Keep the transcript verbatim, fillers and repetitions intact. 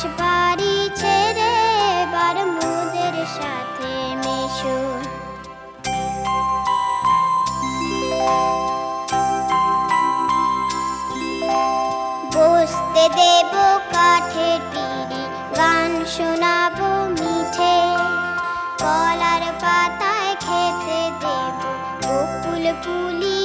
বাড়ি ছেড়ে এবার মোদের সাথে মেশো। বসতে দেব কাঠের পিঁড়ি, গান শোনাবো মিঠে, কলার পাতায় খেতে দেব বকুল পুলি